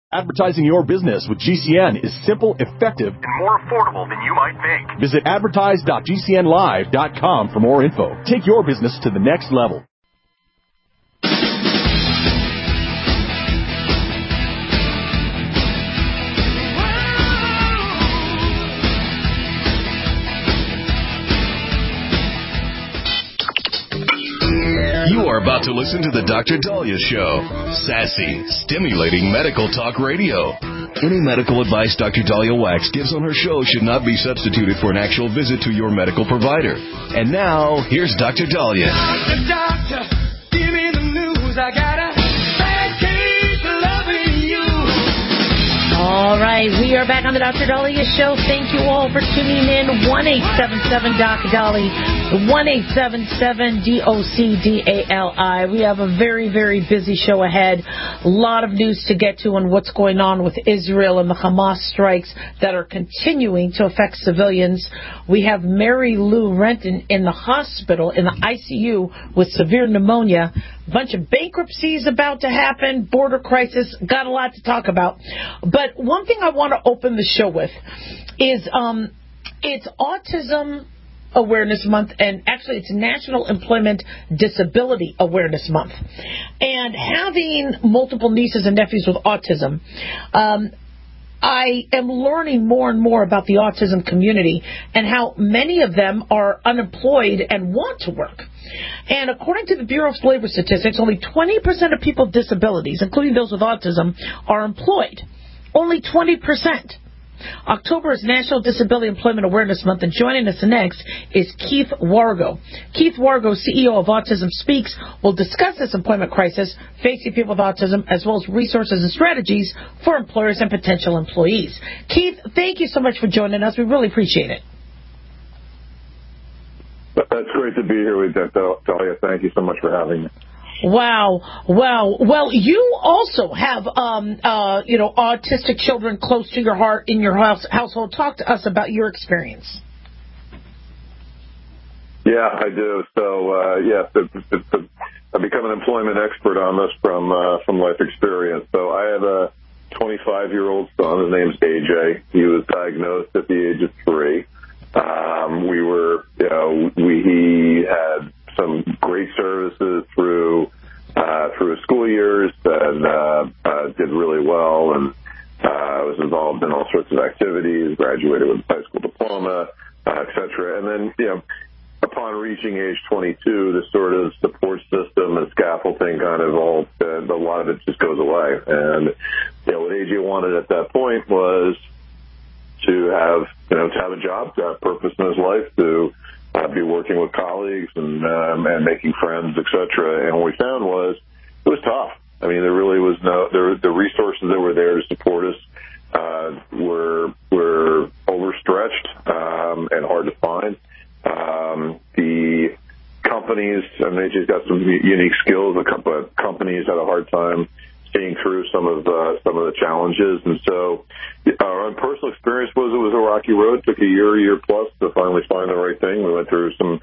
Advertising your business with GCN is simple, effective, and more affordable than you might think. Visit advertise.gcnlive.com for more info. Take your business to the next level. You are about to listen to the Dr. Daliah Show. Sassy, stimulating medical talk radio. Any medical advice Dr. Daliah Wax gives on her show should not be substituted for an actual visit to your medical provider. And now, here's Dr. Daliah. Doctor, give me the news. I got a bad case of loving you. All right, we are back on the Dr. Daliah Show. Thank you all for tuning in. 1-877-DOC-DALI, 1-877-DOC-DALI. We have a very, very busy show ahead. A lot of news to get to on what's going on with Israel and the Hamas strikes that are continuing to affect civilians. We have Mary Lou Renton in the hospital, in the ICU, with severe pneumonia. A bunch of bankruptcies about to happen, border crisis, got a lot to talk about. But one thing I want to open the show with is it's Autism Awareness Month, and actually it's National Employment Disability Awareness Month. And having multiple nieces and nephews with autism, I am learning more and more about the autism community and how many of them are unemployed and want to work. And according to the Bureau of Labor Statistics, only 20% of people with disabilities, including those with autism, are employed. Only 20%. October is National Disability Employment Awareness Month, and joining us next is Keith Wargo. Keith Wargo, CEO of Autism Speaks, will discuss this employment crisis facing people with autism, as well as resources and strategies for employers and potential employees. Keith, thank you so much for joining us. We really appreciate it. That's great to be here with you, Daliah. Thank you so much for having me. Wow. Well, you also have, autistic children close to your heart in your household. Talk to us about your experience. Yeah, I do. So, I've become an employment expert on this from life experience. So I have a 25-year-old son. His name's AJ. He was diagnosed at the age of 3. He had some great services through his school years and did really well, and was involved in all sorts of activities, graduated with a high school diploma, et cetera. And then, upon reaching age 22, the sort of support system and scaffolding kind of a lot of it just goes away. And, what AJ wanted at that point was to have a job, to have purpose in his life, to be working with colleagues and making friends, etc. And what we found was it was tough. I mean, there really was the resources that were there to support us were overstretched and hard to find. The companies, AJ's got some unique skills. The companies had a hard time seeing through some of the challenges, and so our own personal experience was it was a rocky road. It took a year plus to finally find the right thing. We went through some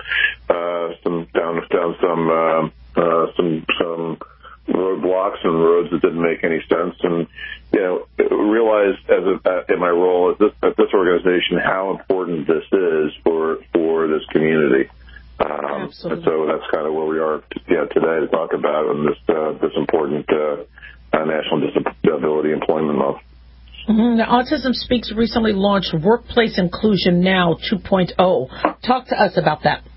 roadblocks and roads that didn't make any sense, and realized in my role at this organization how important this is for this community. And so that's kind of where we are today to talk about this important National Disability Employment Month. Mm-hmm. Now, Autism Speaks recently launched Workplace Inclusion Now 2.0. Talk to us about that.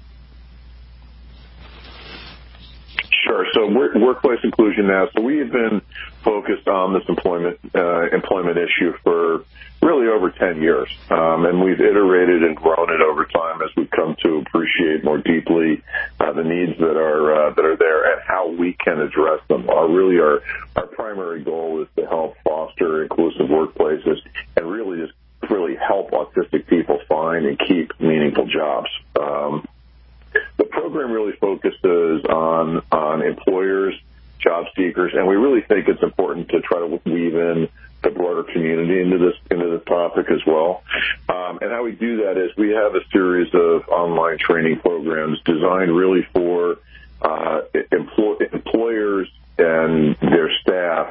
Sure. So Workplace Inclusion Now. So we have been focused on this employment issue for really over 10 years, and we've iterated and grown it over time as we've come to appreciate more deeply the needs that are there and how we can address them. Our primary goal is to help foster inclusive workplaces and really help autistic people find and keep meaningful jobs. The program really focuses on employers, job seekers, and we really think it's important to try to weave in the broader community into this topic as well. And how we do that is we have a series of online training programs designed really for employers and their staff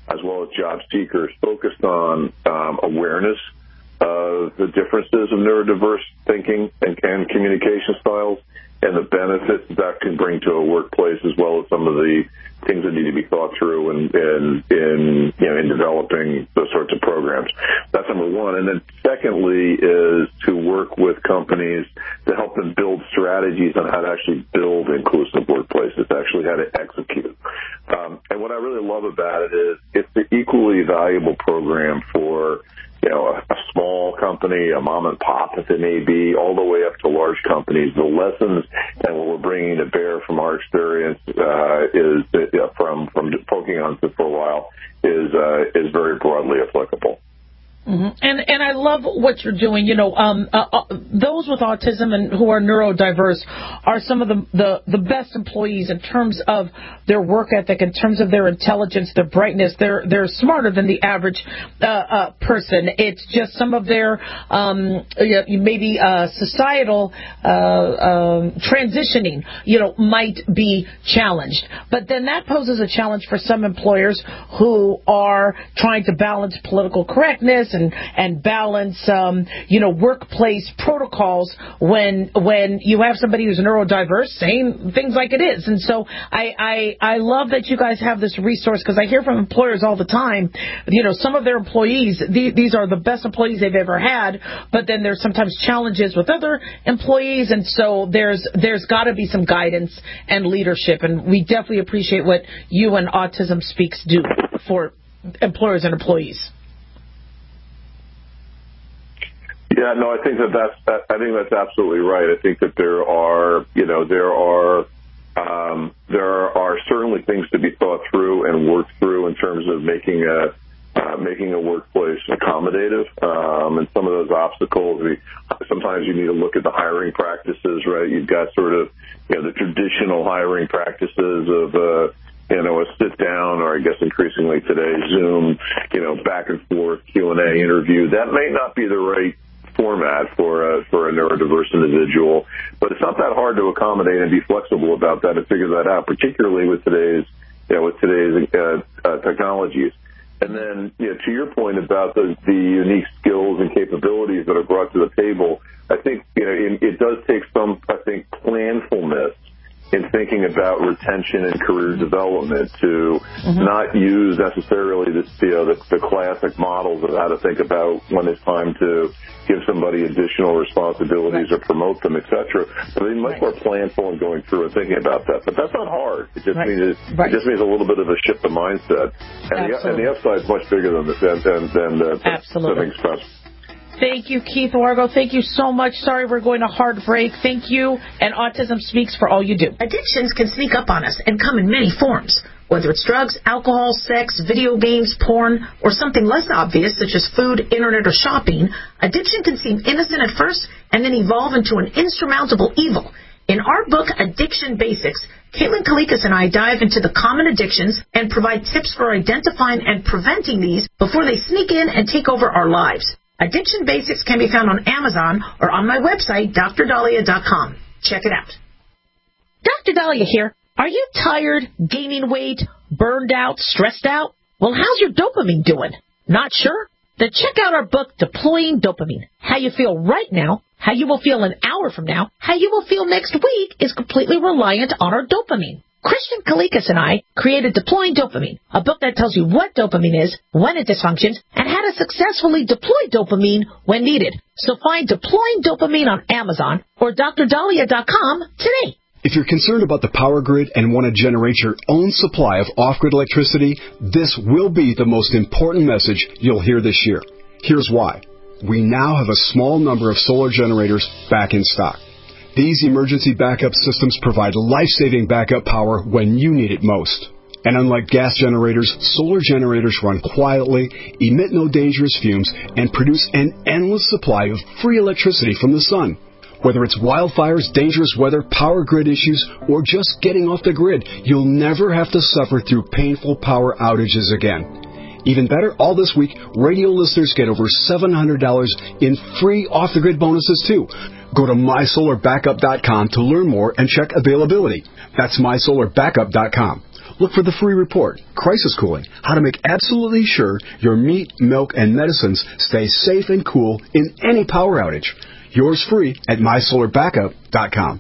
as well as job seekers, focused on awareness of the differences of neurodiverse thinking and communication styles and the benefits that can bring to a workplace, as well as some of the things that need to be thought through in developing those sorts of programs. That's number one. And then secondly is to work with companies to help them build strategies on how to actually build inclusive workplaces, actually how to execute. And what I really love about it is it's an equally valuable program for a small company, a mom and pop, if it may be, all the way up to large companies. The lessons and what we're bringing to bear from our experience from poking on this for a while is very broadly applicable. Mm-hmm. And I love what you're doing. Those with autism and who are neurodiverse are some of the best employees in terms of their work ethic, in terms of their intelligence, their brightness. They're smarter than the average person. It's just some of their maybe societal transitioning, might be challenged. But then that poses a challenge for some employers who are trying to balance political correctness and balance, workplace protocols when you have somebody who's neurodiverse saying things like it is. And so I love that you guys have this resource, because I hear from employers all the time, some of their employees, these are the best employees they've ever had, but then there's sometimes challenges with other employees, and so there's got to be some guidance and leadership, and we definitely appreciate what you and Autism Speaks do for employers and employees. Yeah, no, I think that's absolutely right. I think that there are certainly things to be thought through and worked through in terms of making a workplace accommodative. And some of those obstacles, sometimes you need to look at the hiring practices, right? You've got sort of the traditional hiring practices of a sit down, or I guess increasingly today, Zoom, back and forth Q&A interview. That may not be the right format for a neurodiverse individual, but it's not that hard to accommodate and be flexible about that and figure that out, particularly with today's technologies. And then, to your point about the unique skills and capabilities that are brought to the table, I think it does take some, planfulness in thinking about retention and career development to not use necessarily the classic models of how to think about when it's time to give somebody additional responsibilities or promote them, etc. So they're much more planful in going through and thinking about that. But that's not hard. It just means it just means a little bit of a shift of mindset. And the upside is much bigger than something special. Thank you, Keith Wargo. Thank you so much. Sorry we're going to hard break. Thank you, and Autism Speaks for all you do. Addictions can sneak up on us and come in many forms. Whether it's drugs, alcohol, sex, video games, porn, or something less obvious such as food, internet, or shopping, addiction can seem innocent at first and then evolve into an insurmountable evil. In our book, Addiction Basics, Caitlin Kalikas and I dive into the common addictions and provide tips for identifying and preventing these before they sneak in and take over our lives. Addiction Basics can be found on Amazon or on my website, DrDahlia.com. Check it out. Dr. Dahlia here. Are you tired, gaining weight, burned out, stressed out? Well, how's your dopamine doing? Not sure? Then check out our book, Deploying Dopamine. How you feel right now, how you will feel an hour from now, how you will feel next week is completely reliant on our dopamine. Christian Kalikas and I created Deploying Dopamine, a book that tells you what dopamine is, when it dysfunctions, and how to successfully deploy dopamine when needed. So find Deploying Dopamine on Amazon or DrDahlia.com today. If you're concerned about the power grid and want to generate your own supply of off-grid electricity, this will be the most important message you'll hear this year. Here's why. We now have a small number of solar generators back in stock. These emergency backup systems provide life-saving backup power when you need it most. And unlike gas generators, solar generators run quietly, emit no dangerous fumes, and produce an endless supply of free electricity from the sun. Whether it's wildfires, dangerous weather, power grid issues, or just getting off the grid, you'll never have to suffer through painful power outages again. Even better, all this week, radio listeners get over $700 in free off-the-grid bonuses, too. Go to mysolarbackup.com to learn more and check availability. That's mysolarbackup.com. Look for the free report, Crisis Cooling, how to make absolutely sure your meat, milk, and medicines stay safe and cool in any power outage. Yours free at MySolarBackup.com.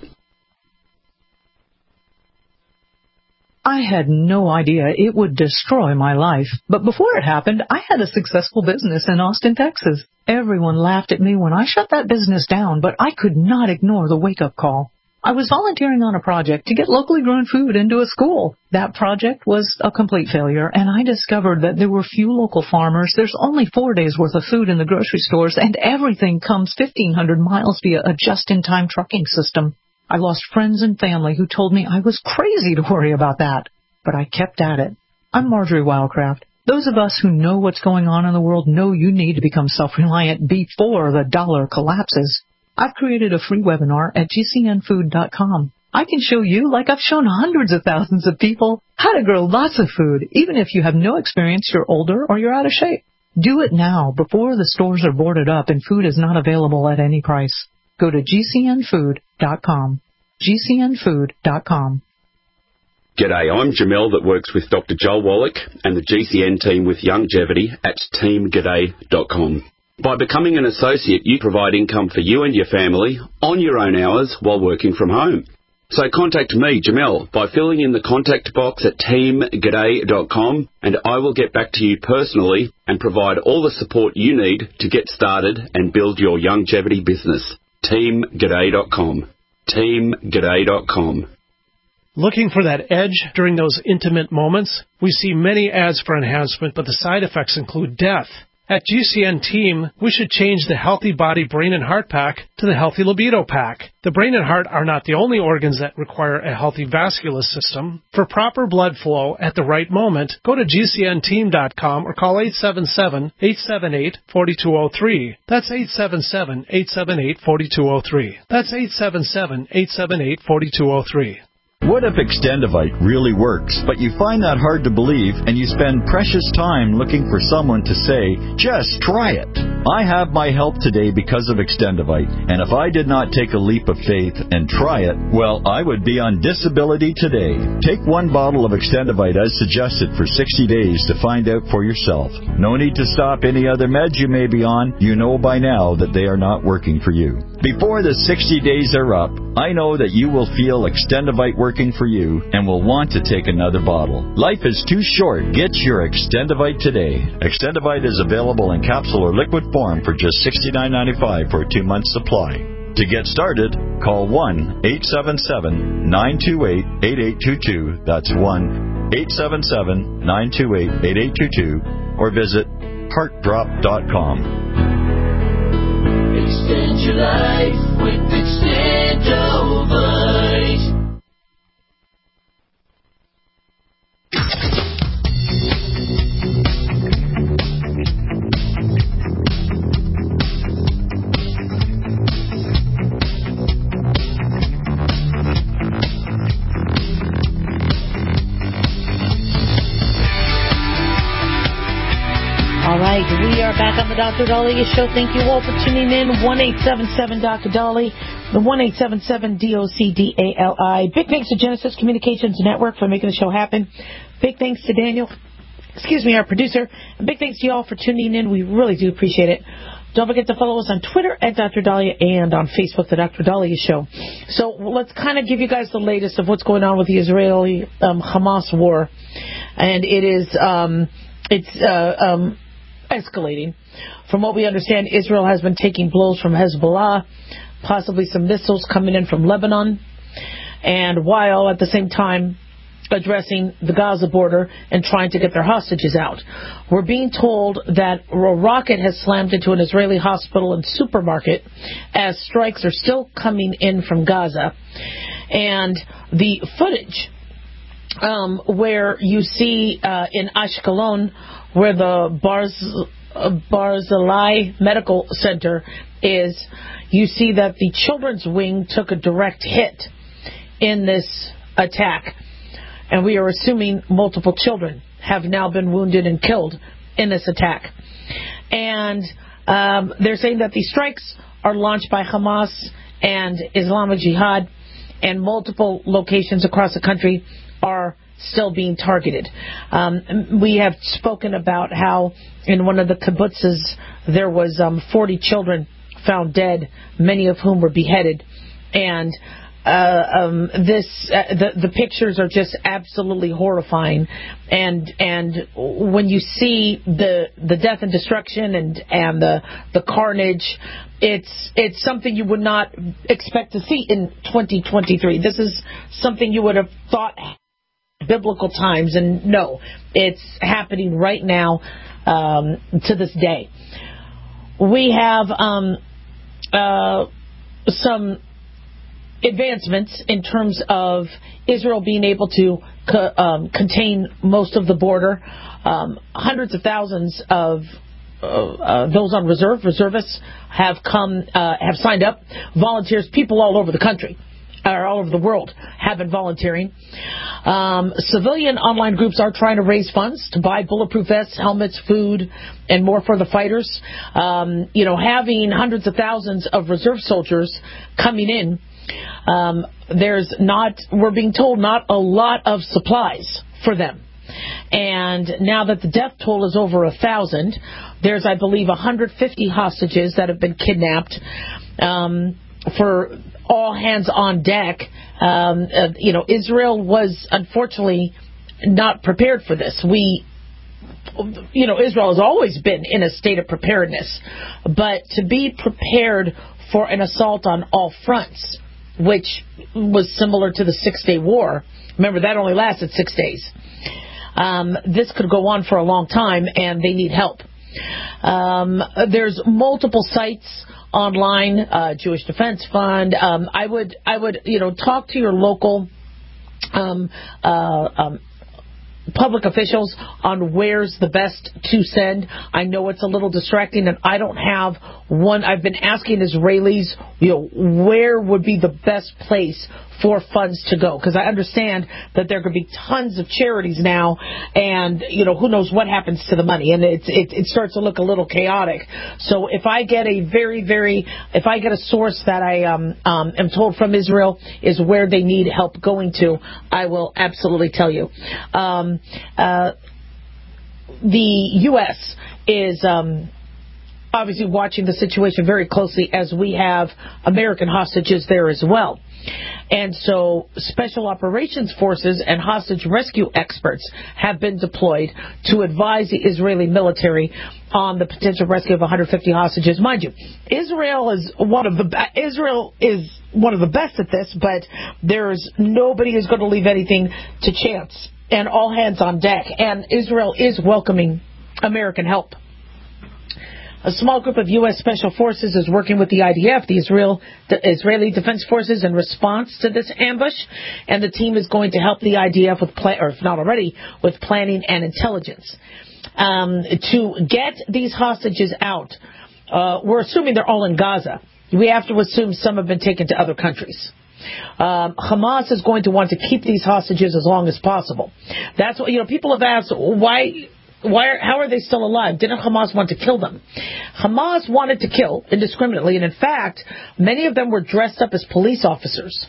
I had no idea it would destroy my life. But before it happened, I had a successful business in Austin, Texas. Everyone laughed at me when I shut that business down, but I could not ignore the wake-up call. I was volunteering on a project to get locally grown food into a school. That project was a complete failure, and I discovered that there were few local farmers. There's only 4 days' worth of food in the grocery stores, and everything comes 1,500 miles via a just-in-time trucking system. I lost friends and family who told me I was crazy to worry about that. But I kept at it. I'm Marjorie Wildcraft. Those of us who know what's going on in the world know you need to become self-reliant before the dollar collapses. I've created a free webinar at gcnfood.com. I can show you, like I've shown hundreds of thousands of people, how to grow lots of food, even if you have no experience, you're older, or you're out of shape. Do it now before the stores are boarded up and food is not available at any price. Go to gcnfood.com. gcnfood.com. G'day, I'm Jamel that works with Dr. Joel Wallach and the GCN team with Longevity at teamg'day.com. By becoming an associate, you provide income for you and your family on your own hours while working from home. So contact me, Jamel, by filling in the contact box at teamg'day.com, and I will get back to you personally and provide all the support you need to get started and build your longevity business. teamg'day.com. teamg'day.com. Looking for that edge during those intimate moments? We see many ads for enhancement, but the side effects include death. At GCN Team, we should change the Healthy Body, Brain, and Heart Pack to the Healthy Libido Pack. The brain and heart are not the only organs that require a healthy vascular system. For proper blood flow at the right moment, go to GCNteam.com or call 877-878-4203. That's 877-878-4203. That's 877-878-4203. What if Extendivite really works, but you find that hard to believe and you spend precious time looking for someone to say, just try it? I have my help today because of Extendivite, and if I did not take a leap of faith and try it, well, I would be on disability today. Take one bottle of Extendivite as suggested for 60 days to find out for yourself. No need to stop any other meds you may be on. You know by now that they are not working for you. Before the 60 days are up, I know that you will feel Extendivite working for you and will want to take another bottle. Life is too short. Get your Extendivite today. Extendivite is available in capsule or liquid form for just $69.95 for a 2-month supply. To get started, call 1-877-928-8822. That's 1-877-928-8822. Or visit heartdrop.com. Extend your life with Extendovite. All right, we are back on the Dr. Daliah Show. Thank you all for tuning in. 1-877-Dr. Dali, the 1-877-DOCDALI. Big thanks to Genesis Communications Network for making the show happen. Big thanks to Daniel, our producer. And big thanks to you all for tuning in. We really do appreciate it. Don't forget to follow us on Twitter at Dr. Daliah and on Facebook, the Dr. Daliah Show. So let's kind of give you guys the latest of what's going on with the Israeli-Hamas war. And it is, escalating. From what we understand, Israel has been taking blows from Hezbollah, possibly some missiles coming in from Lebanon, and while at the same time addressing the Gaza border and trying to get their hostages out. We're being told that a rocket has slammed into an Israeli hospital and supermarket as strikes are still coming in from Gaza. And the footage where you see in Ashkelon, where the Barzilai Medical Center is, you see that the children's wing took a direct hit in this attack. And we are assuming multiple children have now been wounded and killed in this attack. And they're saying that these strikes are launched by Hamas and Islamic Jihad, and multiple locations across the country are still being targeted. We have spoken about how in one of the kibbutzes there was 40 children found dead, many of whom were beheaded, and the pictures are just absolutely horrifying, and when you see the death and destruction and the carnage, it's something you would not expect to see in 2023. This is something you would have thought biblical times, and no, it's happening right now to this day. We have some advancements in terms of Israel being able to contain most of the border. Hundreds of thousands of those on reservists have signed up. Volunteers, people all over the country, or all over the world, have been volunteering. Civilian online groups are trying to raise funds to buy bulletproof vests, helmets, food, and more for the fighters. Having hundreds of thousands of reserve soldiers coming in, we're being told, not a lot of supplies for them. And now that the death toll is over 1,000, there's, I believe, 150 hostages that have been kidnapped. For all hands on deck, Israel was unfortunately not prepared for this. Israel has always been in a state of preparedness, but to be prepared for an assault on all fronts, which was similar to the 6-day war. Remember, that only lasted 6 days. This could go on for a long time, and they need help. There's multiple sites online, Jewish Defense Fund. I would talk to your local public officials on where's the best to send. I know it's a little distracting, and I don't have one. I've been asking Israelis, where would be the best place for funds to go, because I understand that there could be tons of charities now, and who knows what happens to the money, and it starts to look a little chaotic. So if I get a if I get a source that I am told from Israel is where they need help going to, I will absolutely tell you. The U.S. is obviously watching the situation very closely, as we have American hostages there as well. And so special operations forces and hostage rescue experts have been deployed to advise the Israeli military on the potential rescue of 150 hostages. Mind you, Israel is one of the best at this, but there's nobody who's going to leave anything to chance, and all hands on deck. And Israel is welcoming American help. A small group of U.S. Special Forces is working with the IDF, the Israeli Defense Forces, in response to this ambush, and the team is going to help the IDF with, or if not already, with planning and intelligence. To get these hostages out, we're assuming they're all in Gaza. We have to assume some have been taken to other countries. Hamas is going to want to keep these hostages as long as possible. That's what people have asked. How are they still alive? Didn't Hamas want to kill them? Hamas wanted to kill indiscriminately, and in fact, many of them were dressed up as police officers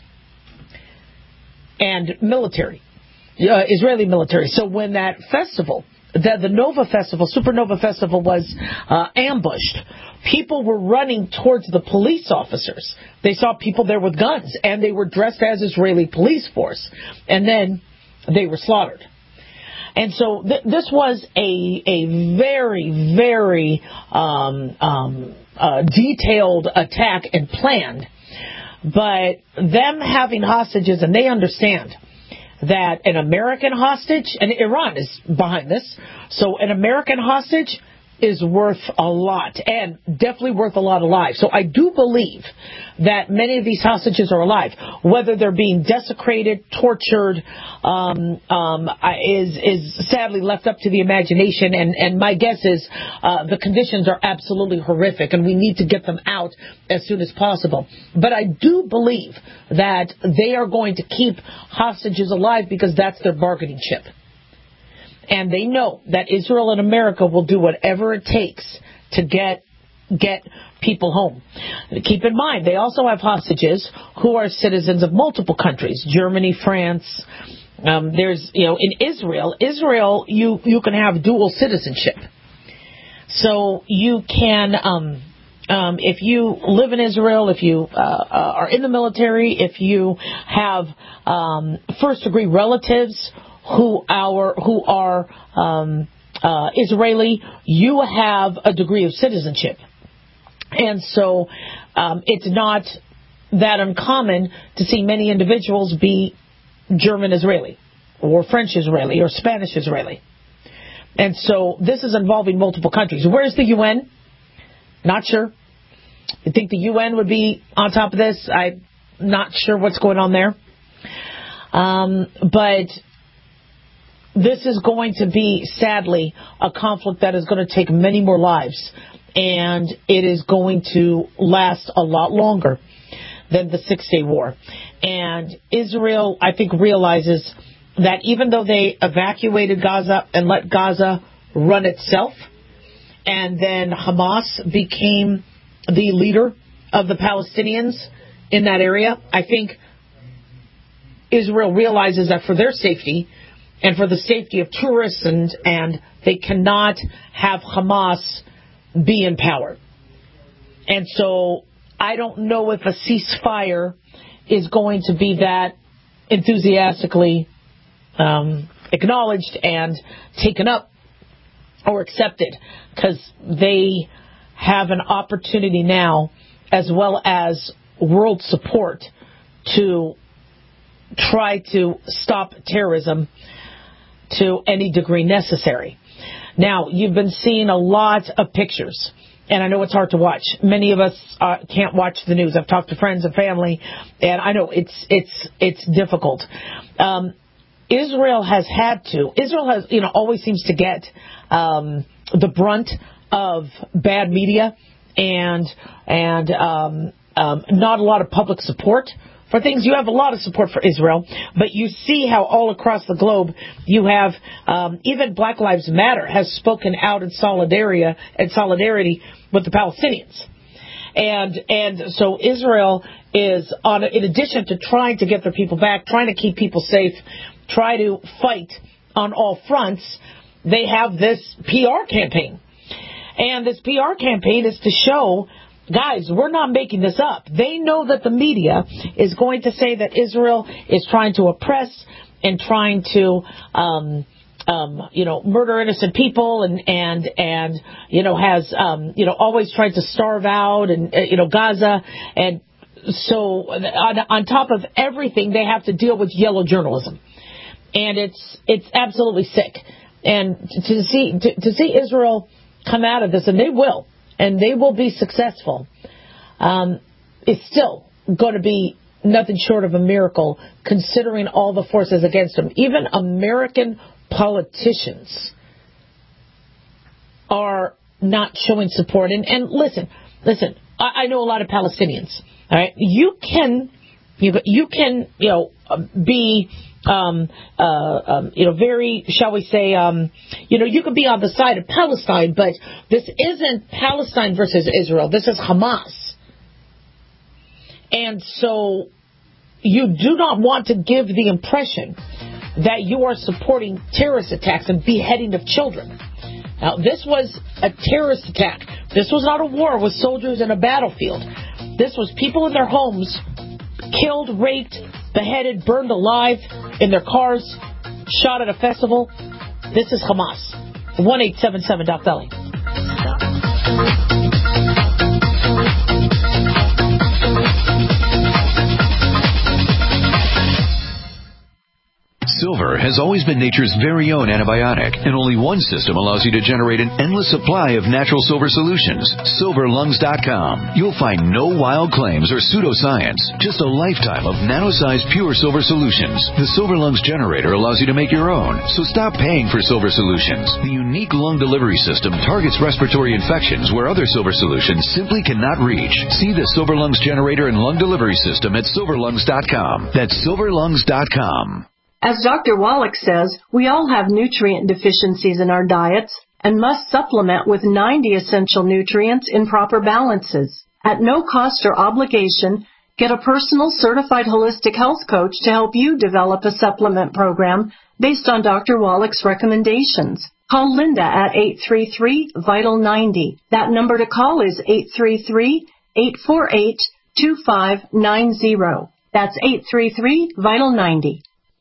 and military, Israeli military. So when that festival, the Nova Festival, Supernova Festival, was ambushed, people were running towards the police officers. They saw people there with guns, and they were dressed as Israeli police force, and then they were slaughtered. And so this was a very, very detailed attack and planned. But them having hostages, and they understand that an American hostage, and Iran is behind this, so an American hostage is worth a lot, and definitely worth a lot of lives. So I do believe that many of these hostages are alive. Whether they're being desecrated, tortured, is sadly left up to the imagination, and my guess is the conditions are absolutely horrific, and we need to get them out as soon as possible. But I do believe that they are going to keep hostages alive because that's their bargaining chip. And they know that Israel and America will do whatever it takes to get people home. Keep in mind, they also have hostages who are citizens of multiple countries: Germany, France, There's, in Israel, you can have dual citizenship. So you can, if you live in Israel, if you are in the military, if you have first-degree relatives who are Israeli, you have a degree of citizenship. And so it's not that uncommon to see many individuals be German Israeli or French Israeli or Spanish Israeli. And so this is involving multiple countries. Where's the UN? Not sure. I think the UN would be on top of this. I'm not sure what's going on there. But this is going to be, sadly, a conflict that is going to take many more lives. And it is going to last a lot longer than the 6-Day War. And Israel, I think, realizes that even though they evacuated Gaza and let Gaza run itself, and then Hamas became the leader of the Palestinians in that area, I think Israel realizes that for their safety and for the safety of tourists, and they cannot have Hamas be in power. And so I don't know if a ceasefire is going to be that enthusiastically acknowledged and taken up or accepted, because they have an opportunity now, as well as world support, to try to stop terrorism to any degree necessary. Now, you've been seeing a lot of pictures, and I know it's hard to watch. Many of us can't watch the news. I've talked to friends and family, and I know it's difficult. Israel has always seems to get the brunt of bad media and not a lot of public support for things. You have a lot of support for Israel, but you see how all across the globe you have even Black Lives Matter has spoken out in solidarity with the Palestinians. And so Israel is in addition to trying to get their people back, trying to keep people safe, try to fight on all fronts, they have this PR campaign. And this PR campaign is to show, guys, we're not making this up. They know that the media is going to say that Israel is trying to oppress and trying to murder innocent people and has always tried to starve out and Gaza. And so on top of everything, they have to deal with yellow journalism. And it's absolutely sick. And to see Israel come out of this, and they will be successful, is still going to be nothing short of a miracle, considering all the forces against them. Even American politicians are not showing support. And listen, I know a lot of Palestinians. All right, you can be very, shall we say, you could be on the side of Palestine, but this isn't Palestine versus Israel. This is Hamas. And so you do not want to give the impression that you are supporting terrorist attacks and beheading of children. Now, this was a terrorist attack. This was not a war with soldiers in a battlefield. This was people in their homes, killed, raped, beheaded, burned alive in their cars, shot at a festival. This is Hamas. 1-877-DOC-BELLY. Silver has always been nature's very own antibiotic, and only one system allows you to generate an endless supply of natural silver solutions. SilverLungs.com. You'll find no wild claims or pseudoscience, just a lifetime of nano-sized pure silver solutions. The Silver Lungs generator allows you to make your own, so stop paying for silver solutions. The unique lung delivery system targets respiratory infections where other silver solutions simply cannot reach. See the Silver Lungs generator and lung delivery system at SilverLungs.com. That's SilverLungs.com. As Dr. Wallach says, we all have nutrient deficiencies in our diets and must supplement with 90 essential nutrients in proper balances. At no cost or obligation, Get a personal certified holistic health coach to help you develop a supplement program based on Dr. Wallach's recommendations. Call Linda at 833-VITAL-90. That number to call is 833-848-2590. That's 833-VITAL-90.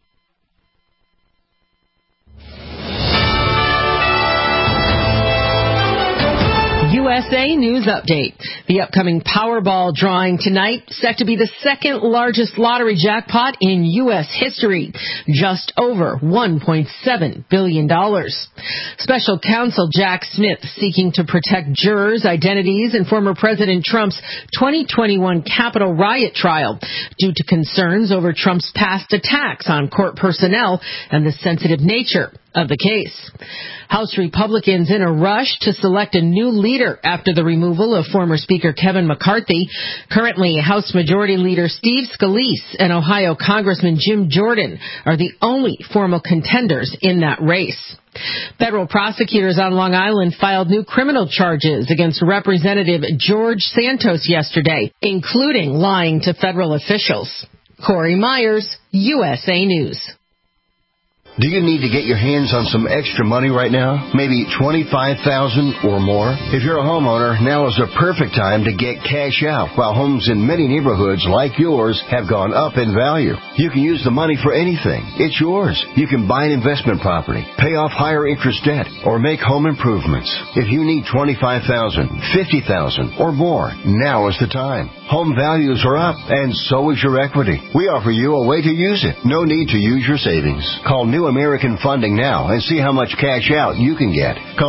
USA News Update. The upcoming Powerball drawing tonight set to be the second largest lottery jackpot in U.S. history, just over $1.7 billion. Special counsel Jack Smith seeking to protect jurors' identities in former President Trump's 2021 Capitol riot trial due to concerns over Trump's past attacks on court personnel and the sensitive nature of the case. House Republicans in a rush to select a new leader after the removal of former Speaker Kevin McCarthy. Currently, House Majority Leader Steve Scalise and Ohio Congressman Jim Jordan are the only formal contenders in that race. Federal prosecutors on Long Island filed new criminal charges against Representative George Santos yesterday, including lying to federal officials. Corey Myers, USA News. Do you need to get your hands on some extra money right now? Maybe $25,000 or more? If you're a homeowner, now is the perfect time to get cash out while homes in many neighborhoods like yours have gone up in value. You can use the money for anything. It's yours. You can buy an investment property, pay off higher interest debt, or make home improvements. If you need $25,000, $50,000 or more, now is the time. Home values are up, and so is your equity. We offer you a way to use it. No need to use your savings. Call New American Funding now and see how much cash out you can get. Call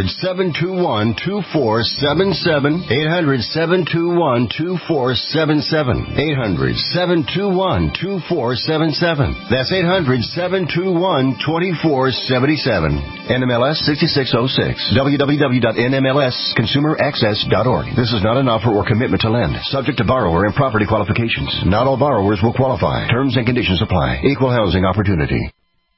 800-721-2477. 800-721-2477. 800-721-2477. That's 800-721-2477. NMLS 6606. www.nmlsconsumeraccess.org. This is not an offer or commitment to lend. Subject to borrower and property qualifications. Not all borrowers will qualify. Terms and conditions apply. Equal housing opportunity.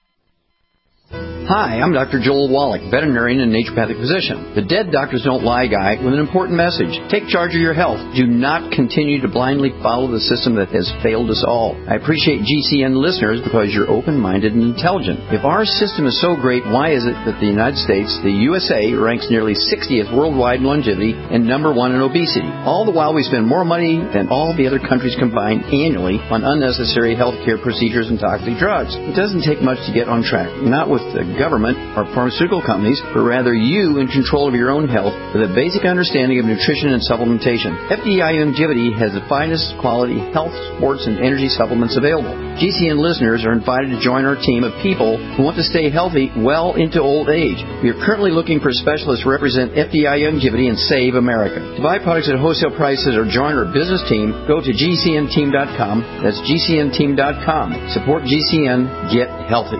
Hi, I'm Dr. Joel Wallach, veterinarian and naturopathic physician. The Dead Doctors Don't Lie guy with an important message. Take charge of your health. Do not continue to blindly follow the system that has failed us all. I appreciate GCN listeners because you're open-minded and intelligent. If our system is so great, why is it that the United States, the USA, ranks nearly 60th worldwide in longevity and number 1 in obesity? All the while we spend more money than all the other countries combined annually on unnecessary healthcare procedures and toxic drugs. It doesn't take much to get on track. Not with the government or pharmaceutical companies, but rather you in control of your own health with a basic understanding of nutrition and supplementation. FDI Longevity has the finest quality health, sports, and energy supplements available. GCN listeners are invited to join our team of people who want to stay healthy well into old age. We are currently looking for specialists to represent FDI Longevity and Save America. To buy products at wholesale prices or join our business team, go to GCNteam.com. That's GCNteam.com. Support GCN. Get healthy.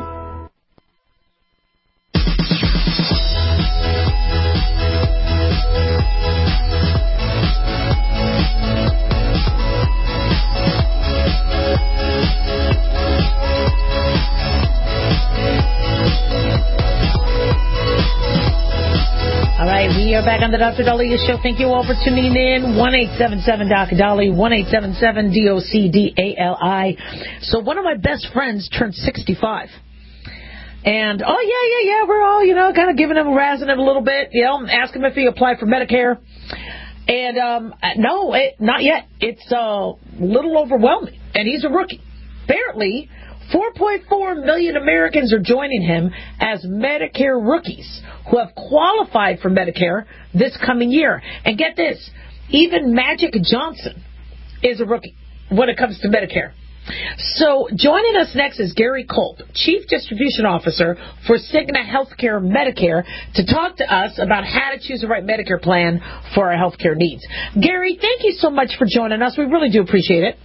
We are back on the Dr. Daliah Show. Thank you all for tuning in. 1-877-Dr. 1-877-DOCDALI. So one of my best friends turned 65. And, we're all, kind of giving him, razzing him a little bit, ask him if he applied for Medicare. And, no, not yet. It's a little overwhelming. And he's a rookie. Apparently, 4.4 million Americans are joining him as Medicare rookies who have qualified for Medicare this coming year. And get this, even Magic Johnson is a rookie when it comes to Medicare. So joining us next is Gary Culp, Chief Distribution Officer for Cigna Healthcare Medicare, to talk to us about how to choose the right Medicare plan for our healthcare needs. Gary, thank you so much for joining us. We really do appreciate it.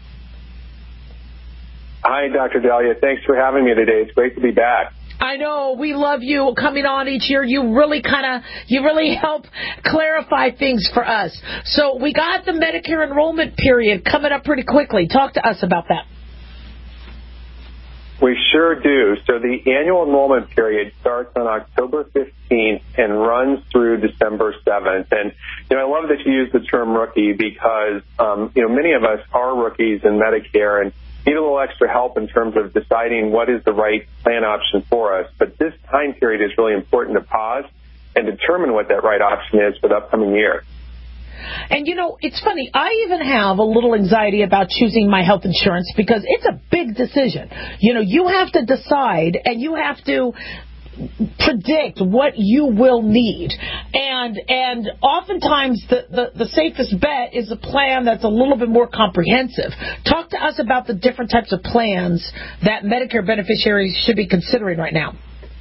Hi, Dr. Daliah. Thanks for having me today. It's great to be back. I know. We love you coming on each year. You really help clarify things for us. So we got the Medicare enrollment period coming up pretty quickly. Talk to us about that. We sure do. So the annual enrollment period starts on October 15th and runs through December 7th. And, I love that you use the term rookie because, many of us are rookies in Medicare and need a little extra help in terms of deciding what is the right plan option for us. But this time period is really important to pause and determine what that right option is for the upcoming year. And, it's funny. I even have a little anxiety about choosing my health insurance because it's a big decision. You have to decide and you have to predict what you will need. And oftentimes the safest bet is a plan that's a little bit more comprehensive. Talk to us about the different types of plans that Medicare beneficiaries should be considering right now.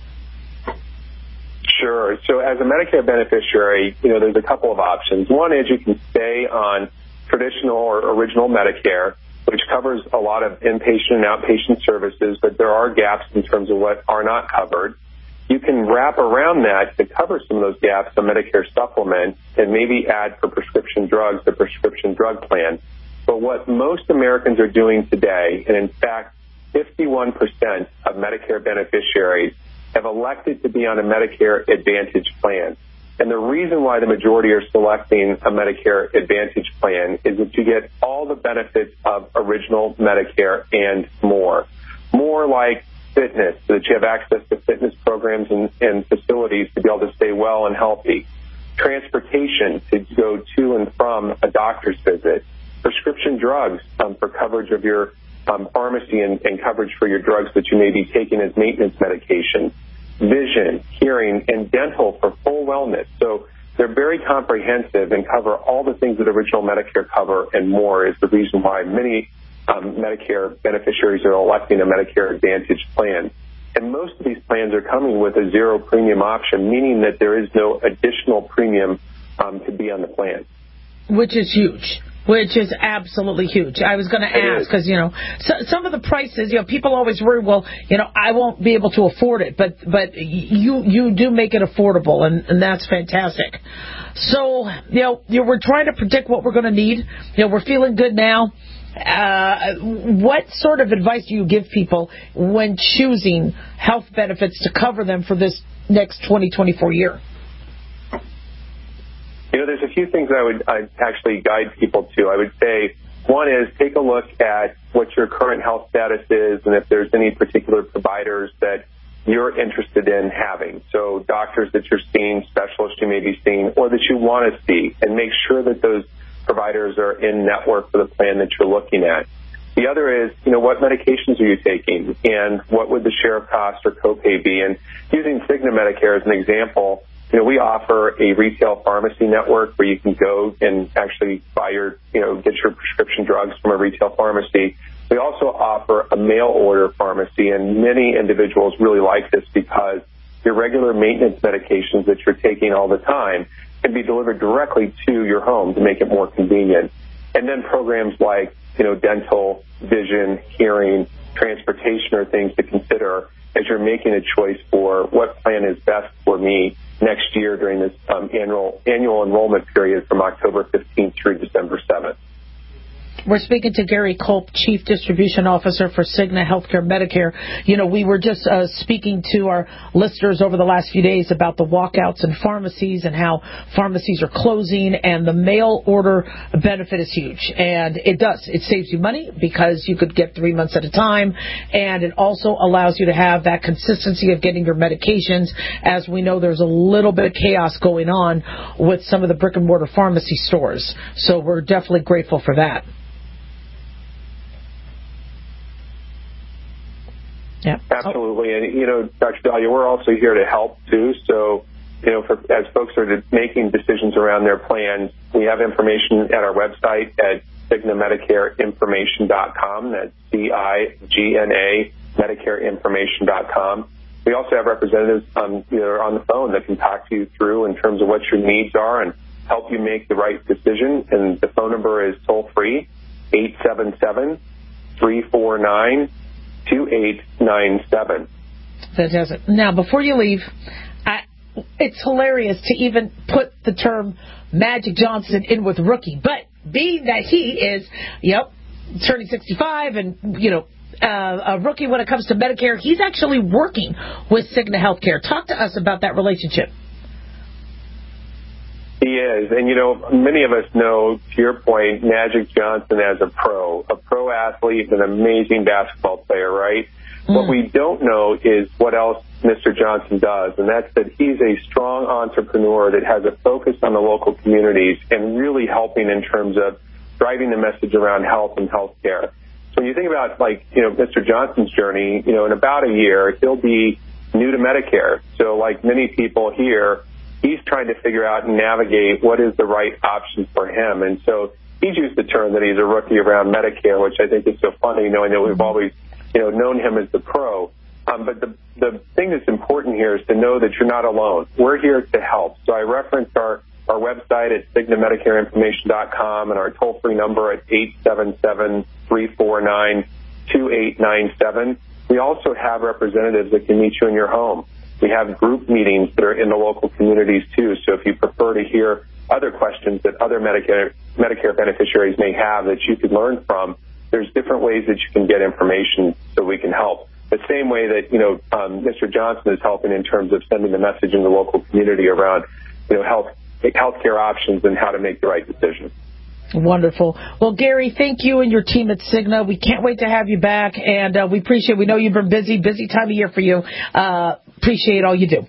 Sure. So as a Medicare beneficiary, there's a couple of options. One is you can stay on traditional or original Medicare, which covers a lot of inpatient and outpatient services, but there are gaps in terms of what are not covered. You can wrap around that to cover some of those gaps on Medicare Supplement and maybe add for prescription drugs the prescription drug plan. But what most Americans are doing today, and in fact, 51% of Medicare beneficiaries have elected to be on a Medicare Advantage plan. And the reason why the majority are selecting a Medicare Advantage plan is that you get all the benefits of original Medicare and more. More like fitness, so that you have access to fitness programs and facilities to be able to stay well and healthy. Transportation to go to and from a doctor's visit. Prescription drugs for coverage of your pharmacy and coverage for your drugs that you may be taking as maintenance medication, vision, hearing, and dental for full wellness. So they're very comprehensive and cover all the things that original Medicare cover and more is the reason why many Medicare beneficiaries are electing a Medicare Advantage plan. And most of these plans are coming with a zero premium option, meaning that there is no additional premium to be on the plan. Which is huge. Which is absolutely huge. I was going to ask because, some of the prices, people always worry, well, I won't be able to afford it. But you do make it affordable, and that's fantastic. So, we're trying to predict what we're going to need. We're feeling good now. What sort of advice do you give people when choosing health benefits to cover them for this next 2024 year? There's a few things I'd actually guide people to. I would say one is take a look at what your current health status is and if there's any particular providers that you're interested in having. So doctors that you're seeing, specialists you may be seeing, or that you want to see, and make sure that those providers are in network for the plan that you're looking at. The other is, what medications are you taking and what would the share of cost or copay be? And using Cigna Medicare as an example, we offer a retail pharmacy network where you can go and actually buy get your prescription drugs from a retail pharmacy. We also offer a mail order pharmacy, and many individuals really like this because your regular maintenance medications that you're taking all the time can be delivered directly to your home to make it more convenient. And then programs like, dental, vision, hearing, transportation are things to consider as you're making a choice for what plan is best for me next year during this annual enrollment period from October 15th through December 7th. We're speaking to Gary Culp, Chief Distribution Officer for Cigna Healthcare Medicare. We were just speaking to our listeners over the last few days about the walkouts in pharmacies and how pharmacies are closing, and the mail order benefit is huge. And it does. It saves you money because you could get 3 months at a time, and it also allows you to have that consistency of getting your medications. As we know, there's a little bit of chaos going on with some of the brick-and-mortar pharmacy stores. So we're definitely grateful for that. Yeah, absolutely. And, Dr. Dahlia, we're also here to help, too. So, as folks are making decisions around their plans, we have information at our website at CignaMedicareInformation.com. That's CIGNA, MedicareInformation.com. We also have representatives on the phone that can talk to you through in terms of what your needs are and help you make the right decision. And the phone number is toll-free, 877-349-2897. Fantastic. Now, before you leave, it's hilarious to even put the term Magic Johnson in with rookie, but being that he is, turning 65 and, a rookie when it comes to Medicare. He's actually working with Cigna Healthcare. Talk to us about that relationship. He is. And, many of us know, to your point, Magic Johnson as a pro athlete, an amazing basketball player, right? What we don't know is what else Mr. Johnson does, and that's that he's a strong entrepreneur that has a focus on the local communities and really helping in terms of driving the message around health and healthcare. So when you think about, Mr. Johnson's journey, in about a year, he'll be new to Medicare. So like many people here, he's trying to figure out and navigate what is the right option for him. And so he's used the term that he's a rookie around Medicare, which I think is so funny, knowing that we've always, known him as the pro. But the thing that's important here is to know that you're not alone. We're here to help. So I referenced our website at CignaMedicareInformation.com and our toll-free number at 877-349-2897. We also have representatives that can meet you in your home. We have group meetings that are in the local communities, too. So if you prefer to hear other questions that other Medicare beneficiaries may have that you could learn from, there's different ways that you can get information so we can help. The same way that, Mr. Johnson is helping in terms of sending the message in the local community around, healthcare options and how to make the right decision. Wonderful. Well, Gary, thank you and your team at Cigna. We can't wait to have you back, and we appreciate. We know you've been busy time of year for you. Appreciate all you do.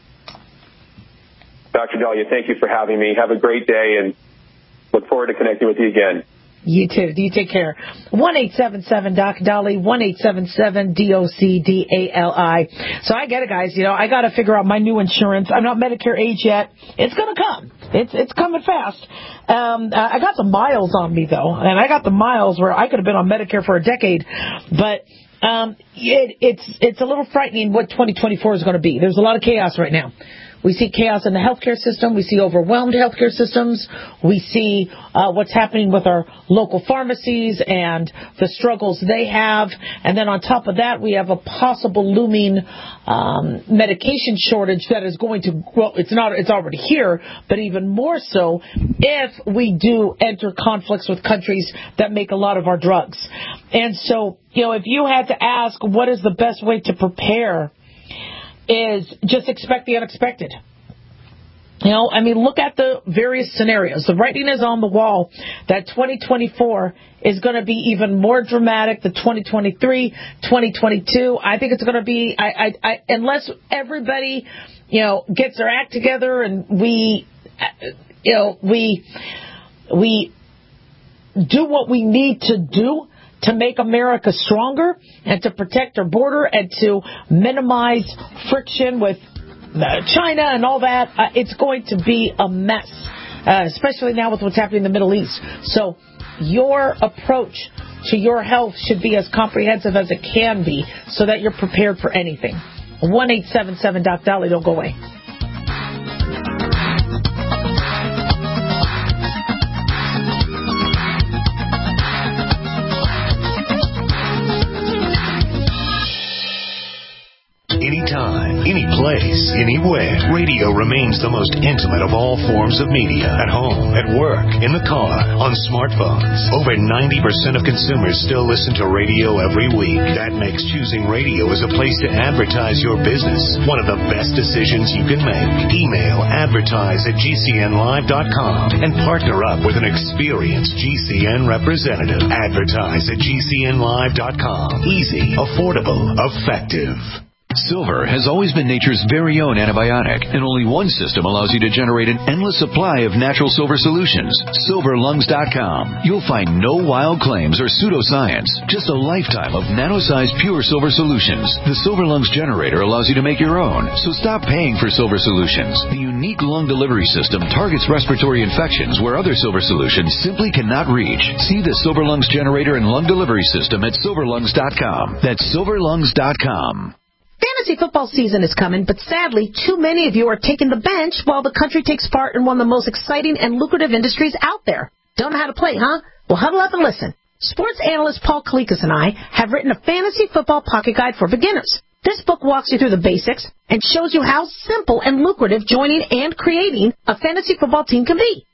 Dr. Dahlia, thank you for having me. Have a great day, and look forward to connecting with you again. You too. You take care. 1-877-DOC-DALI, 1-877-DOC-DALI. So I get it, guys. I got to figure out my new insurance. I'm not Medicare age yet. It's going to come. It's coming fast. I got some miles on me, though, and I got the miles where I could have been on Medicare for a decade. But it's a little frightening what 2024 is going to be. There's a lot of chaos right now. We see chaos in the healthcare system. We see overwhelmed healthcare systems. We see what's happening with our local pharmacies and the struggles they have. And then on top of that, we have a possible looming medication shortage that is going to, it's already here, but even more so if we do enter conflicts with countries that make a lot of our drugs. And so, if you had to ask what is the best way to prepare, is just expect the unexpected. Look at the various scenarios. The writing is on the wall that 2024 is going to be even more dramatic than 2023, 2022. I think it's going to be, unless everybody, gets their act together and we do what we need to do to make America stronger and to protect our border and to minimize friction with China and all that, it's going to be a mess, especially now with what's happening in the Middle East. So your approach to your health should be as comprehensive as it can be so that you're prepared for anything. 1-877-DOC-DALI. Don't go away. Anytime, any place, anywhere, radio remains the most intimate of all forms of media. At home, at work, in the car, on smartphones. Over 90% of consumers still listen to radio every week. That makes choosing radio as a place to advertise your business one of the best decisions you can make. Email advertise@gcnlive.com and partner up with an experienced GCN representative. Advertise@gcnlive.com. Easy, affordable, effective. Silver has always been nature's very own antibiotic, and only one system allows you to generate an endless supply of natural silver solutions. SilverLungs.com. You'll find no wild claims or pseudoscience, just a lifetime of nano-sized pure silver solutions. The Silver Lungs generator allows you to make your own, so stop paying for silver solutions. The unique lung delivery system targets respiratory infections where other silver solutions simply cannot reach. See the Silver Lungs generator and lung delivery system at SilverLungs.com. That's SilverLungs.com. Fantasy football season is coming, but sadly, too many of you are taking the bench while the country takes part in one of the most exciting and lucrative industries out there. Don't know how to play, huh? Well, huddle up and listen. Sports analyst Paul Kalikas and I have written a fantasy football pocket guide for beginners. This book walks you through the basics and shows you how simple and lucrative joining and creating a fantasy football team can be.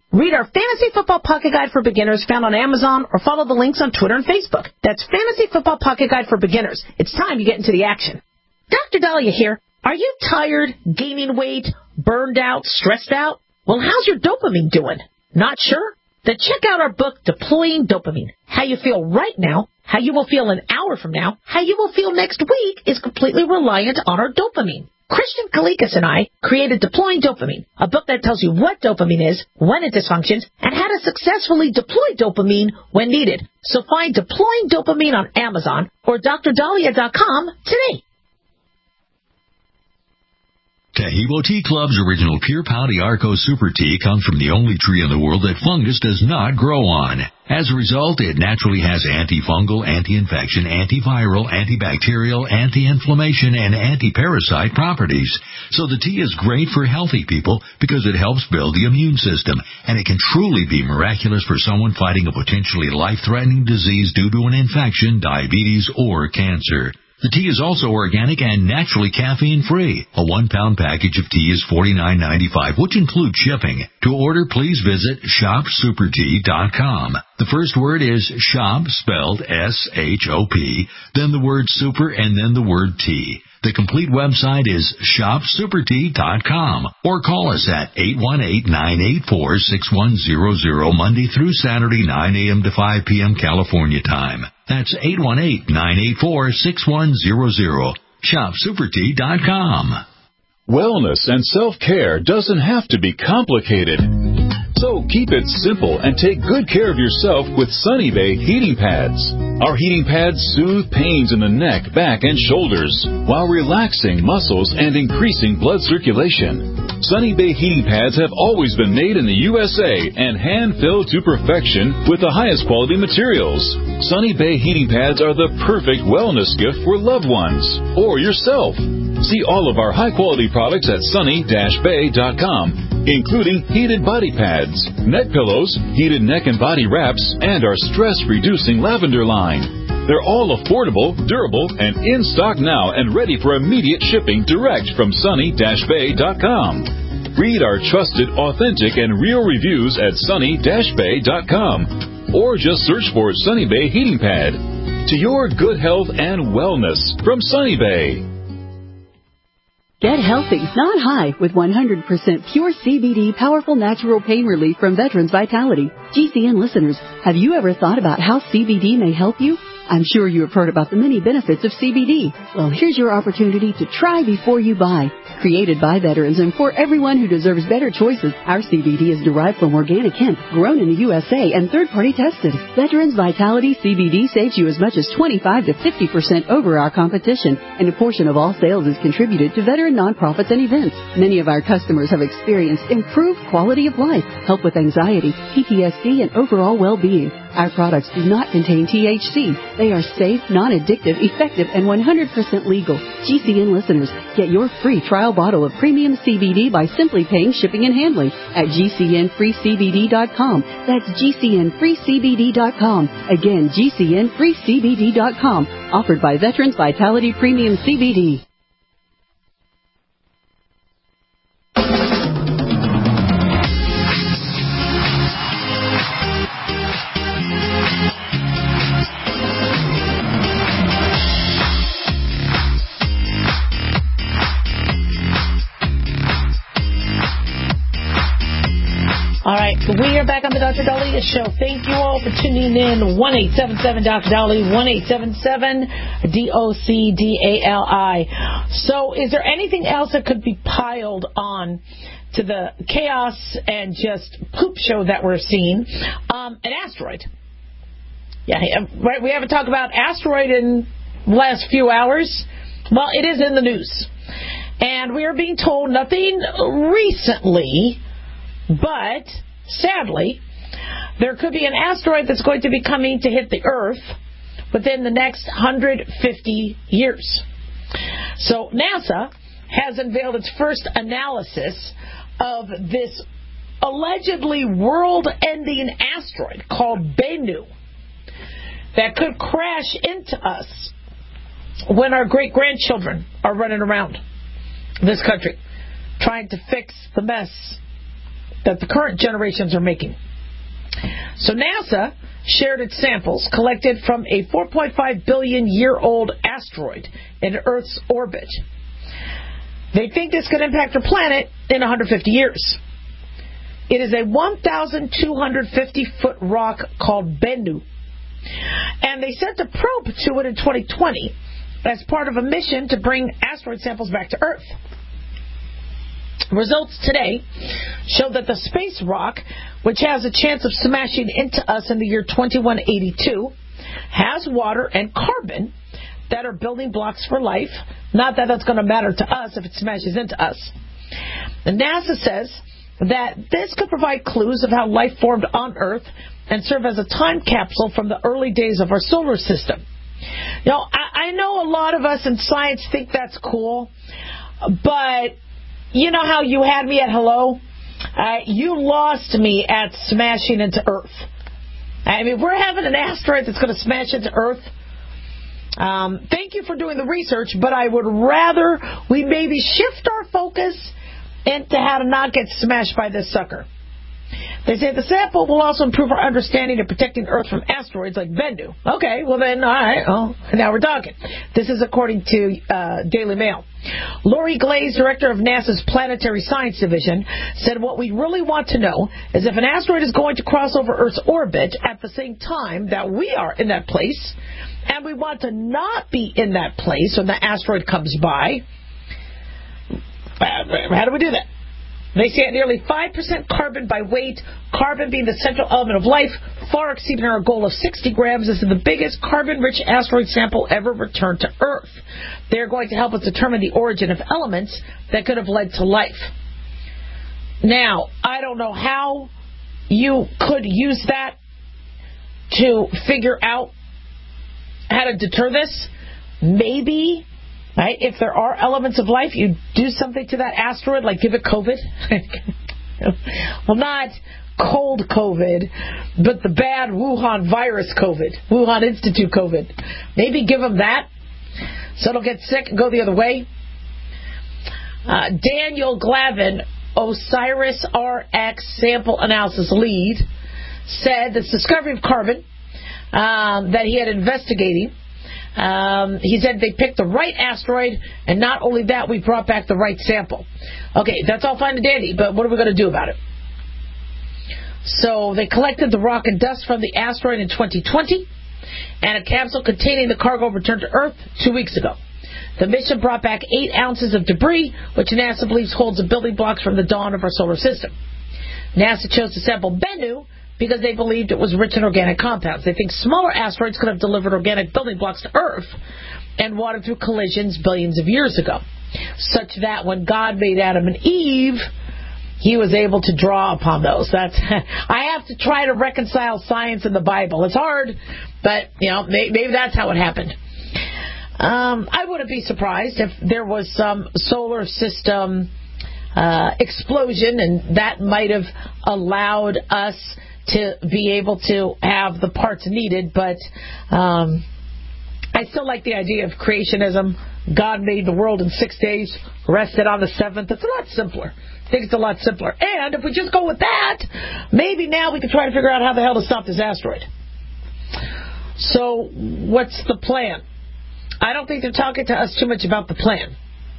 Read our Fantasy Football Pocket Guide for Beginners found on Amazon or follow the links on Twitter and Facebook. That's Fantasy Football Pocket Guide for Beginners. It's time you get into the action. Dr. Dahlia here. Are you tired, gaining weight, burned out, stressed out? Well, how's your dopamine doing? Not sure? Then check out our book, Deploying Dopamine. How you feel right now, how you will feel an hour from now, how you will feel next week is completely reliant on our dopamine. Christian Kalikas and I created Deploying Dopamine, a book that tells you what dopamine is, when it dysfunctions, and how to successfully deploy dopamine when needed. So find Deploying Dopamine on Amazon or drdahlia.com today. Tahibo Tea Club's original Pure Pau d'Arco Super Tea comes from the only tree in the world that fungus does not grow on. As a result, it naturally has antifungal, anti-infection, antiviral, antibacterial, anti-inflammation, and anti-parasite properties. So the tea is great for healthy people because it helps build the immune system, and it can truly be miraculous for someone fighting a potentially life-threatening disease due to an infection, diabetes, or cancer. The tea is also organic and naturally caffeine-free. A 1-pound package of tea is $49.95, which includes shipping. To order, please visit shopsupertea.com. The first word is shop, spelled S-H-O-P, then the word super, and then the word tea. The complete website is shopsupertea.com or call us at 818-984-6100 Monday through Saturday, 9 a.m. to 5 p.m. California time. That's 818-984-6100. shopsupertea.com. Wellness and self-care doesn't have to be complicated. So keep it simple and take good care of yourself with Sunny Bay heating pads. Our heating pads soothe pains in the neck, back, and shoulders while relaxing muscles and increasing blood circulation. Sunny Bay heating pads have always been made in the USA and hand-filled to perfection with the highest quality materials. Sunny Bay heating pads are the perfect wellness gift for loved ones or yourself. See all of our high-quality products at sunny-bay.com, including heated body pads, neck pillows, heated neck and body wraps, and our stress-reducing lavender line. They're all affordable, durable, and in stock now and ready for immediate shipping direct from sunny-bay.com. Read our trusted, authentic, and real reviews at sunny-bay.com or just search for Sunny Bay Heating Pad. To your good health and wellness from Sunny Bay. Get healthy, not high, with 100% pure CBD powerful natural pain relief from Veterans Vitality. GCN listeners, have you ever thought about how CBD may help you? I'm sure you have heard about the many benefits of CBD. Well, here's your opportunity to try before you buy. Created by veterans and for everyone who deserves better choices, our CBD is derived from organic hemp, grown in the USA and third-party tested. Veterans Vitality CBD saves you as much as 25 to 50% over our competition, and a portion of all sales is contributed to veteran nonprofits and events. Many of our customers have experienced improved quality of life, help with anxiety, PTSD, and overall well-being. Our products do not contain THC. They are safe, non-addictive, effective, and 100% legal. GCN listeners, get your free trial bottle of premium CBD by simply paying shipping and handling at GCNFreeCBD.com. That's GCNFreeCBD.com. Again, GCNFreeCBD.com. Offered by Veterans Vitality Premium CBD. All right, we are back on the Dr. Dahlia Show. Thank you all for tuning in. 1-877-Dr. Dahlia, 1-877-DOCDALI. So is there anything else that could be piled on to the chaos and just poop show that we're seeing? An asteroid. Yeah, right. We haven't talked about asteroid in the last few hours. Well, it is in the news. And we are being told nothing recently, but sadly, there could be an asteroid that's going to be coming to hit the Earth within the next 150 years. So NASA has unveiled its first analysis of this allegedly world-ending asteroid called Bennu that could crash into us when our great-grandchildren are running around this country trying to fix the mess that the current generations are making. So NASA shared its samples collected from a 4.5 billion year old asteroid in Earth's orbit. They think this could impact our planet in 150 years. It is a 1,250-foot rock called Bennu. And they sent a probe to it in 2020 as part of a mission to bring asteroid samples back to Earth. Results today show that the space rock, which has a chance of smashing into us in the year 2182, has water and carbon that are building blocks for life. Not that that's going to matter to us if it smashes into us. And NASA says that this could provide clues of how life formed on Earth and serve as a time capsule from the early days of our solar system. You know, I know a lot of us in science think that's cool, but you know how you had me at hello? You lost me at smashing into Earth. I mean, we're having an asteroid that's going to smash into Earth. Thank you for doing the research, but I would rather we maybe shift our focus into how to not get smashed by this sucker. They say the sample will also improve our understanding of protecting Earth from asteroids like Bennu. Okay, well then, all right. Oh, now we're talking. This is according to Daily Mail. Lori Glaze, director of NASA's Planetary Science Division, said what we really want to know is if an asteroid is going to cross over Earth's orbit at the same time that we are in that place, and we want to not be in that place when the asteroid comes by, how do we do that? They say at nearly 5% carbon by weight, carbon being the central element of life, far exceeding our goal of 60 grams, this is the biggest carbon-rich asteroid sample ever returned to Earth. They're going to help us determine the origin of elements that could have led to life. Now, I don't know how you could use that to figure out how to deter this. Maybe, right, if there are elements of life, you do something to that asteroid, like give it COVID. Well, not cold COVID, but the bad Wuhan virus COVID, Wuhan Institute COVID. Maybe give them that so it'll get sick and go the other way. Daniel Glavin, OSIRIS-RX sample analysis lead, said this discovery of carbon that he had investigating, he said they picked the right asteroid, and not only that, we brought back the right sample. Okay, that's all fine and dandy, but what are we going to do about it? So they collected the rock and dust from the asteroid in 2020, and a capsule containing the cargo returned to Earth 2 weeks ago. The mission brought back 8 ounces of debris, which NASA believes holds the building blocks from the dawn of our solar system. NASA chose to sample Bennu because they believed it was rich in organic compounds. They think smaller asteroids could have delivered organic building blocks to Earth and water through collisions billions of years ago, such that when God made Adam and Eve, he was able to draw upon those. I have to try to reconcile science and the Bible. It's hard, but maybe that's how it happened. I wouldn't be surprised if there was some solar system explosion, and that might have allowed us to be able to have the parts needed, but I still like the idea of creationism. God made the world in 6 days, rested on the 7th. It's a lot simpler. I think it's a lot simpler. And if we just go with that, maybe now we can try to figure out how the hell to stop this asteroid. So what's the plan? I don't think they're talking to us too much about the plan.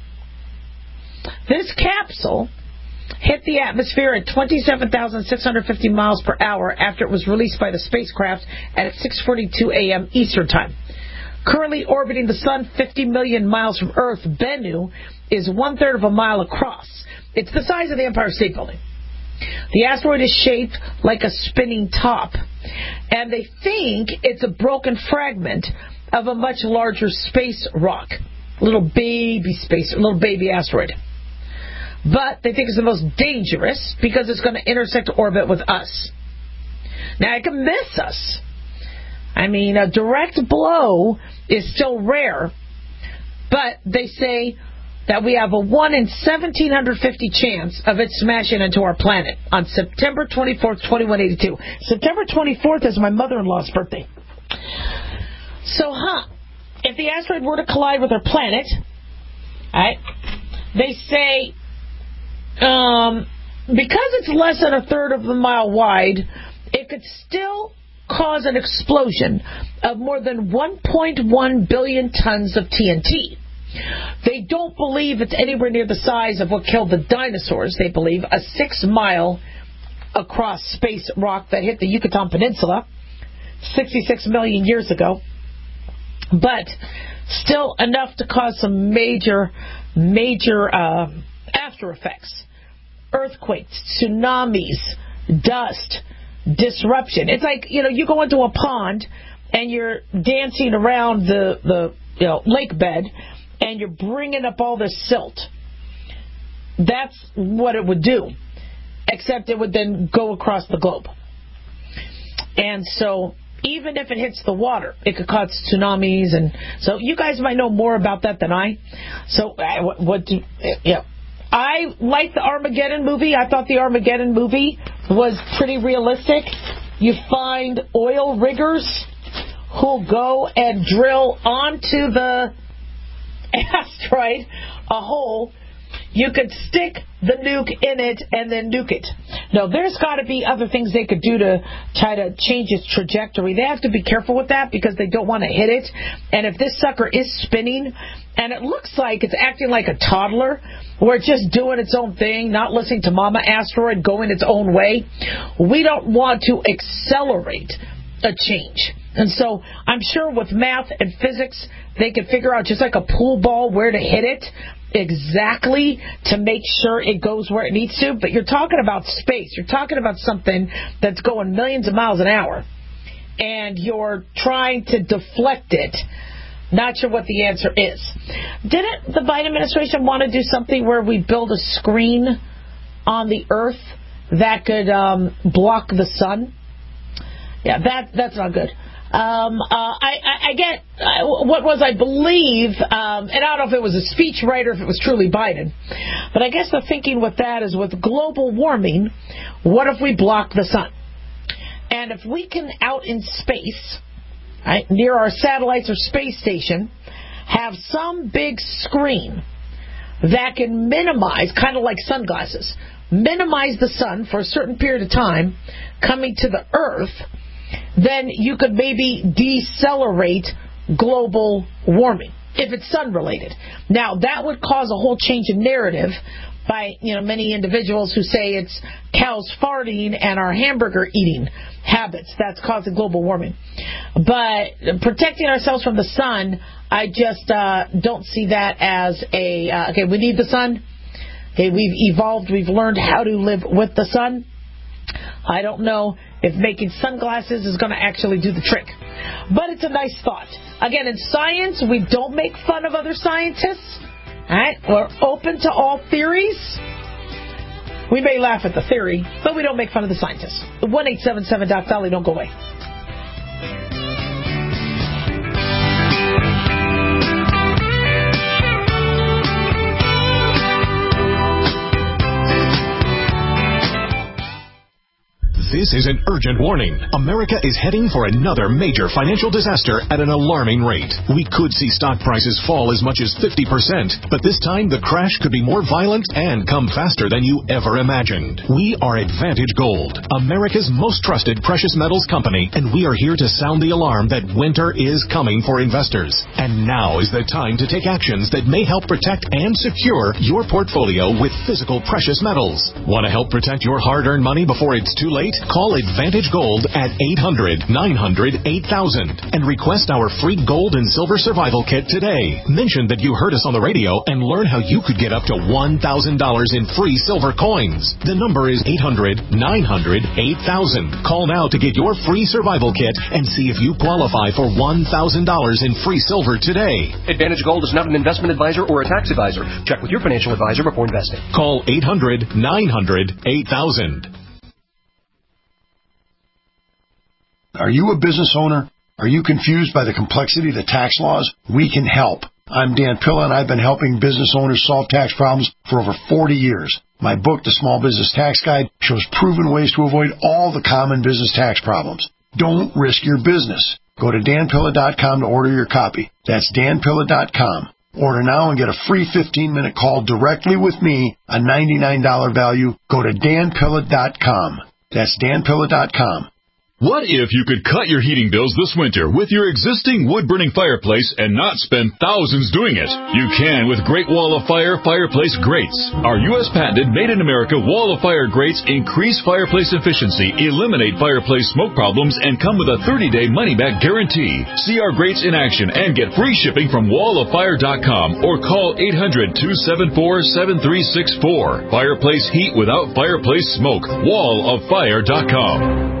This capsule hit the atmosphere at 27,650 miles per hour after it was released by the spacecraft at 6:42 a.m. Eastern Time. Currently orbiting the Sun 50 million miles from Earth, Bennu is 1/3 of a mile across. It's the size of the Empire State Building. The asteroid is shaped like a spinning top, and they think it's a broken fragment of a much larger space rock, little baby asteroid. But they think it's the most dangerous because it's going to intersect orbit with us. Now, it can miss us. I mean, a direct blow is still rare, but they say that we have a 1 in 1,750 chance of it smashing into our planet on September 24th, 2182. September 24th is my mother-in-law's birthday. So, if the asteroid were to collide with our planet, right, they say because it's less than a third of a mile wide, it could still cause an explosion of more than 1.1 billion tons of TNT. They don't believe it's anywhere near the size of what killed the dinosaurs. They believe a 6-mile across space rock that hit the Yucatan Peninsula 66 million years ago. But still enough to cause some major after effects. Earthquakes, tsunamis, dust, disruption. It's like, you go into a pond and you're dancing around the lake bed and you're bringing up all this silt. That's what it would do, except it would then go across the globe. And so even if it hits the water, it could cause tsunamis. And so you guys might know more about that than I. So I like the Armageddon movie. I thought the Armageddon movie was pretty realistic. You find oil riggers who'll go and drill onto the asteroid a hole. You could stick the nuke in it and then nuke it. No, there's got to be other things they could do to try to change its trajectory. They have to be careful with that because they don't want to hit it. And if this sucker is spinning and it looks like it's acting like a toddler or it's just doing its own thing, not listening to Mama Asteroid, going its own way, we don't want to accelerate a change. And so I'm sure with math and physics, they could figure out just like a pool ball where to hit it exactly to make sure it goes where it needs to. But you're talking about space. You're talking about something that's going millions of miles an hour. And you're trying to deflect it. Not sure what the answer is. Didn't the Biden administration want to do something where we build a screen on the Earth that could block the sun? Yeah, that's not good. I get what was, I believe, and I don't know if it was a speechwriter, if it was truly Biden, but I guess the thinking with that is with global warming, what if we block the sun? And if we can, out in space, right, near our satellites or space station, have some big screen that can minimize, kind of like sunglasses, minimize the sun for a certain period of time coming to the Earth, then you could maybe decelerate global warming if it's sun-related. Now, that would cause a whole change in narrative by many individuals who say it's cows farting and our hamburger eating habits that's causing global warming. But protecting ourselves from the sun, I just don't see that as okay, we need the sun. Okay, we've evolved. We've learned how to live with the sun. I don't know if making sunglasses is going to actually do the trick. But it's a nice thought. Again, in science, we don't make fun of other scientists. All right? We're open to all theories. We may laugh at the theory, but we don't make fun of the scientists. 1-877-DOC-VALLEY, don't go away. This is an urgent warning. America is heading for another major financial disaster at an alarming rate. We could see stock prices fall as much as 50%, but this time the crash could be more violent and come faster than you ever imagined. We are Advantage Gold, America's most trusted precious metals company, and we are here to sound the alarm that winter is coming for investors. And now is the time to take actions that may help protect and secure your portfolio with physical precious metals. Want to help protect your hard-earned money before it's too late? Call Advantage Gold at 800-900-8000 and request our free gold and silver survival kit today. Mention that you heard us on the radio and learn how you could get up to $1,000 in free silver coins. The number is 800-900-8000. Call now to get your free survival kit and see if you qualify for $1,000 in free silver today. Advantage Gold is not an investment advisor or a tax advisor. Check with your financial advisor before investing. Call 800-900-8000. Are you a business owner? Are you confused by the complexity of the tax laws? We can help. I'm Dan Pilla, and I've been helping business owners solve tax problems for over 40 years. My book, The Small Business Tax Guide, shows proven ways to avoid all the common business tax problems. Don't risk your business. Go to danpilla.com to order your copy. That's danpilla.com. Order now and get a free 15-minute call directly with me, a $99 value. Go to danpilla.com. That's danpilla.com. What if you could cut your heating bills this winter with your existing wood-burning fireplace and not spend thousands doing it? You can with Great Wall of Fire fireplace grates. Our U.S. patented made-in-America Wall of Fire grates increase fireplace efficiency, eliminate fireplace smoke problems, and come with a 30-day money-back guarantee. See our grates in action and get free shipping from walloffire.com or call 800-274-7364. Fireplace heat without fireplace smoke. walloffire.com.